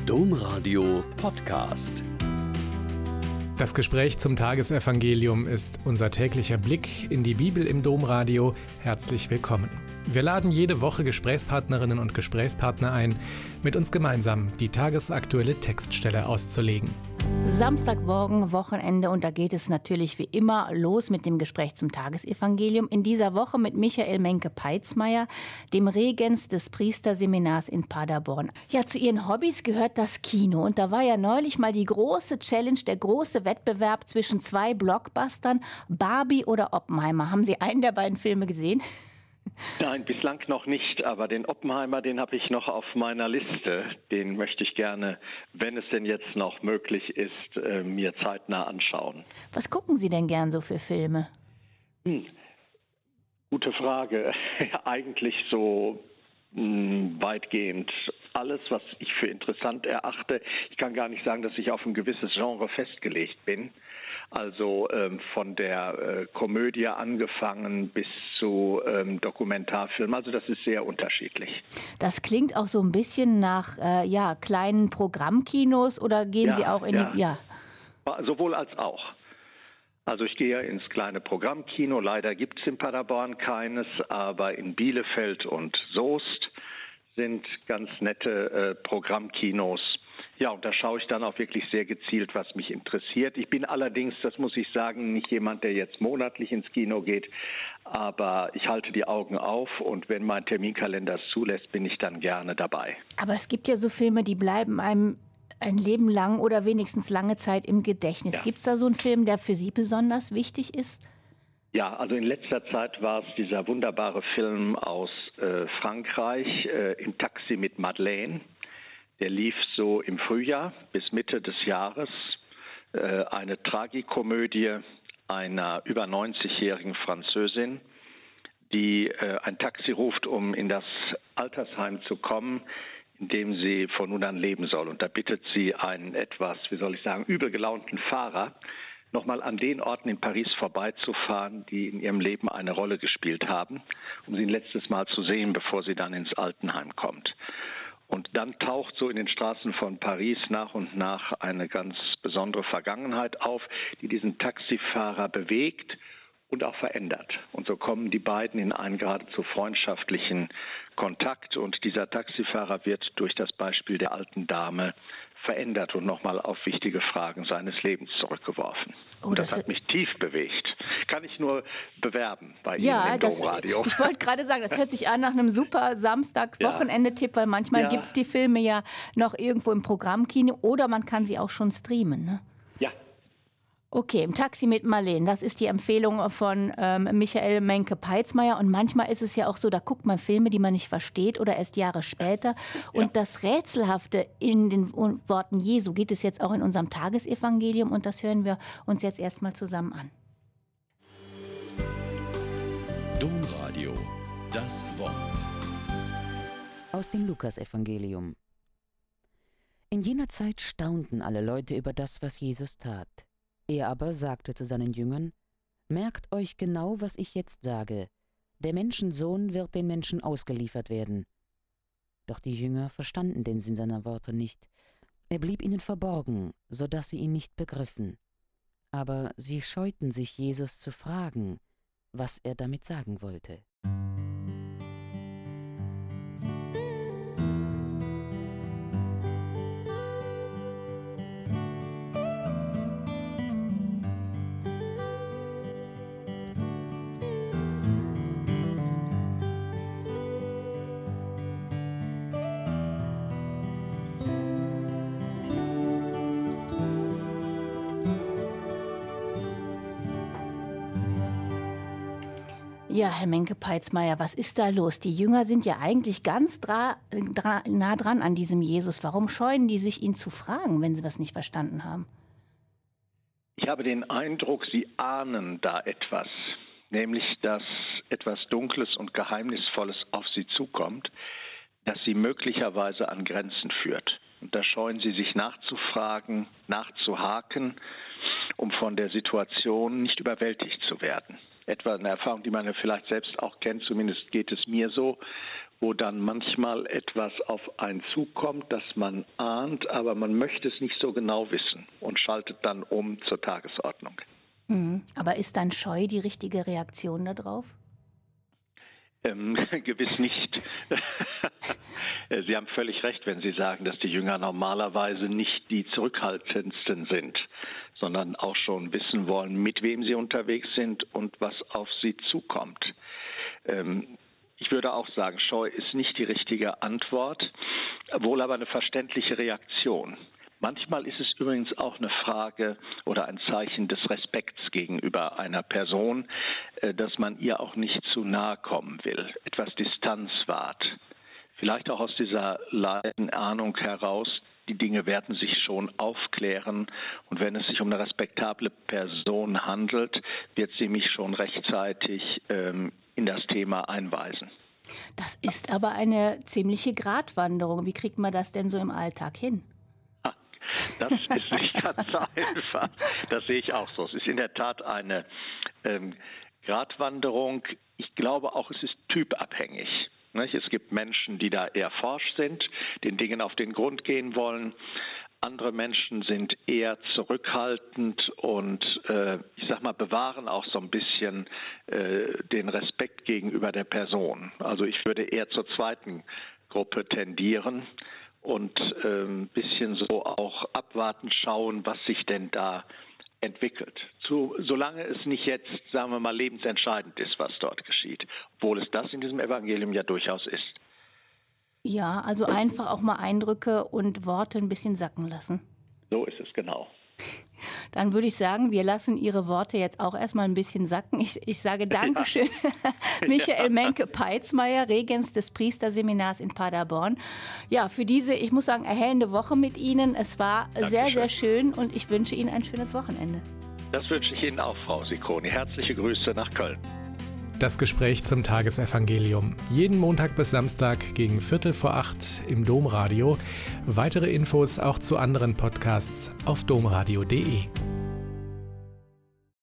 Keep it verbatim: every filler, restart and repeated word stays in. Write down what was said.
Domradio Podcast. Das Gespräch zum Tagesevangelium ist unser täglicher Blick in die Bibel im Domradio. Herzlich willkommen. Wir laden jede Woche Gesprächspartnerinnen und Gesprächspartner ein, mit uns gemeinsam die tagesaktuelle Textstelle auszulegen. Samstagmorgen, Wochenende, und da geht es natürlich wie immer los mit dem Gespräch zum Tagesevangelium. In dieser Woche mit Michael Menke-Peitzmeier, dem Regens des Priesterseminars in Paderborn. Ja, zu Ihren Hobbys gehört das Kino. Und da war ja neulich mal die große Challenge, der große Wettbewerb zwischen zwei Blockbustern, Barbie oder Oppenheimer. Haben Sie einen der beiden Filme gesehen? Nein, bislang noch nicht, aber den Oppenheimer, den habe ich noch auf meiner Liste. Den möchte ich gerne, wenn es denn jetzt noch möglich ist, äh, mir zeitnah anschauen. Was gucken Sie denn gern so für Filme? Hm, gute Frage. Eigentlich so mh, weitgehend alles, was ich für interessant erachte. Ich kann gar nicht sagen, dass ich auf ein gewisses Genre festgelegt bin. Also ähm, von der äh, Komödie angefangen bis zu ähm, Dokumentarfilmen. Also das ist sehr unterschiedlich. Das klingt auch so ein bisschen nach äh, ja, kleinen Programmkinos, oder gehen ja, Sie auch in ja. die... Ja, sowohl als auch. Also ich gehe ins kleine Programmkino. Leider gibt es in Paderborn keines, aber in Bielefeld und Soest sind ganz nette äh, Programmkinos. Ja, und da schaue ich dann auch wirklich sehr gezielt, was mich interessiert. Ich bin allerdings, das muss ich sagen, nicht jemand, der jetzt monatlich ins Kino geht, aber ich halte die Augen auf und wenn mein Terminkalender es zulässt, bin ich dann gerne dabei. Aber es gibt ja so Filme, die bleiben einem ein Leben lang oder wenigstens lange Zeit im Gedächtnis. Ja. Gibt es da so einen Film, der für Sie besonders wichtig ist? Ja, also in letzter Zeit war es dieser wunderbare Film aus äh, Frankreich, äh, Im Taxi mit Madeleine. Der lief so im Frühjahr bis Mitte des Jahres. Äh, eine Tragikomödie einer über neunzigjährigen Französin, die äh, ein Taxi ruft, um in das Altersheim zu kommen, in dem sie von nun an leben soll. Und da bittet sie einen etwas, wie soll ich sagen, übel gelaunten Fahrer, nochmal an den Orten in Paris vorbeizufahren, die in ihrem Leben eine Rolle gespielt haben, um sie ein letztes Mal zu sehen, bevor sie dann ins Altenheim kommt. Und dann taucht so in den Straßen von Paris nach und nach eine ganz besondere Vergangenheit auf, die diesen Taxifahrer bewegt und auch verändert. Und so kommen die beiden in einen geradezu freundschaftlichen Kontakt. Und dieser Taxifahrer wird durch das Beispiel der alten Dame verändert und nochmal auf wichtige Fragen seines Lebens zurückgeworfen. Oh, das, das hat mich tief bewegt. Kann ich nur bewerben bei ja, Ihnen im das, Domradio. Ich wollte gerade sagen, das hört sich an nach einem super Samstag-Wochenende-Tipp, weil manchmal ja. gibt es die Filme ja noch irgendwo im Programmkino oder man kann sie auch schon streamen, ne? Ja. Okay, Im Taxi mit Marlene, das ist die Empfehlung von ähm, Michael Menke-Peitzmeier. Und manchmal ist es ja auch so, da guckt man Filme, die man nicht versteht oder erst Jahre später. Und ja. das Rätselhafte in den Worten Jesu geht es jetzt auch in unserem Tagesevangelium. Und das hören wir uns jetzt erstmal zusammen an. Domradio, das Wort. Aus dem Lukasevangelium. In jener Zeit staunten alle Leute über das, was Jesus tat. Er aber sagte zu seinen Jüngern: Merkt euch genau, was ich jetzt sage. Der Menschensohn wird den Menschen ausgeliefert werden. Doch die Jünger verstanden den Sinn seiner Worte nicht. Er blieb ihnen verborgen, so dass sie ihn nicht begriffen. Aber sie scheuten sich, Jesus zu fragen, was er damit sagen wollte. Ja, Herr Menke-Peitzmeier, was ist da los? Die Jünger sind ja eigentlich ganz dra- dra- nah dran an diesem Jesus. Warum scheuen die sich, ihn zu fragen, wenn sie was nicht verstanden haben? Ich habe den Eindruck, sie ahnen da etwas, nämlich dass etwas Dunkles und Geheimnisvolles auf sie zukommt, das sie möglicherweise an Grenzen führt. Und da scheuen sie sich nachzufragen, nachzuhaken, um von der Situation nicht überwältigt zu werden. etwa eine Erfahrung, die man ja vielleicht selbst auch kennt, zumindest geht es mir so, wo dann manchmal etwas auf einen zukommt, das man ahnt, aber man möchte es nicht so genau wissen und schaltet dann um zur Tagesordnung. Mhm. Aber ist dann Scheu die richtige Reaktion darauf? Ähm, gewiss nicht. Sie haben völlig recht, wenn Sie sagen, dass die Jünger normalerweise nicht die zurückhaltendsten sind, sondern auch schon wissen wollen, mit wem sie unterwegs sind und was auf sie zukommt. Ähm, Ich würde auch sagen, Scheu ist nicht die richtige Antwort, wohl aber eine verständliche Reaktion. Manchmal ist es übrigens auch eine Frage oder ein Zeichen des Respekts gegenüber einer Person, dass man ihr auch nicht zu nahe kommen will, etwas Distanz wahrt. Vielleicht auch aus dieser leisen Ahnung heraus, die Dinge werden sich schon aufklären und wenn es sich um eine respektable Person handelt, wird sie mich schon rechtzeitig ähm, in das Thema einweisen. Das ist aber eine ziemliche Gratwanderung. Wie kriegt man das denn so im Alltag hin? Das ist nicht ganz einfach. Das sehe ich auch so. Es ist in der Tat eine ähm, Gratwanderung. Ich glaube auch, es ist typabhängig. Nicht? Es gibt Menschen, die da eher forsch sind, den Dingen auf den Grund gehen wollen. Andere Menschen sind eher zurückhaltend und äh, ich sag mal, bewahren auch so ein bisschen äh, den Respekt gegenüber der Person. Also ich würde eher zur zweiten Gruppe tendieren und äh, ein bisschen so auch abwarten, schauen, was sich denn da entwickelt. Zu, solange es nicht jetzt, sagen wir mal, lebensentscheidend ist, was dort geschieht, obwohl es das in diesem Evangelium ja durchaus ist. Ja, also einfach auch mal Eindrücke und Worte ein bisschen sacken lassen. So ist es, genau. Dann würde ich sagen, wir lassen Ihre Worte jetzt auch erstmal ein bisschen sacken. Ich, ich sage Dankeschön, ja. Michael ja. Menke-Peitzmeier, Regens des Priesterseminars in Paderborn. Ja, für diese, ich muss sagen, erhellende Woche mit Ihnen. Es war Dankeschön. Sehr, sehr schön und ich wünsche Ihnen ein schönes Wochenende. Das wünsche ich Ihnen auch, Frau Sicconi. Herzliche Grüße nach Köln. Das Gespräch zum Tagesevangelium. Jeden Montag bis Samstag gegen Viertel vor acht im Domradio. Weitere Infos auch zu anderen Podcasts auf domradio punkt de.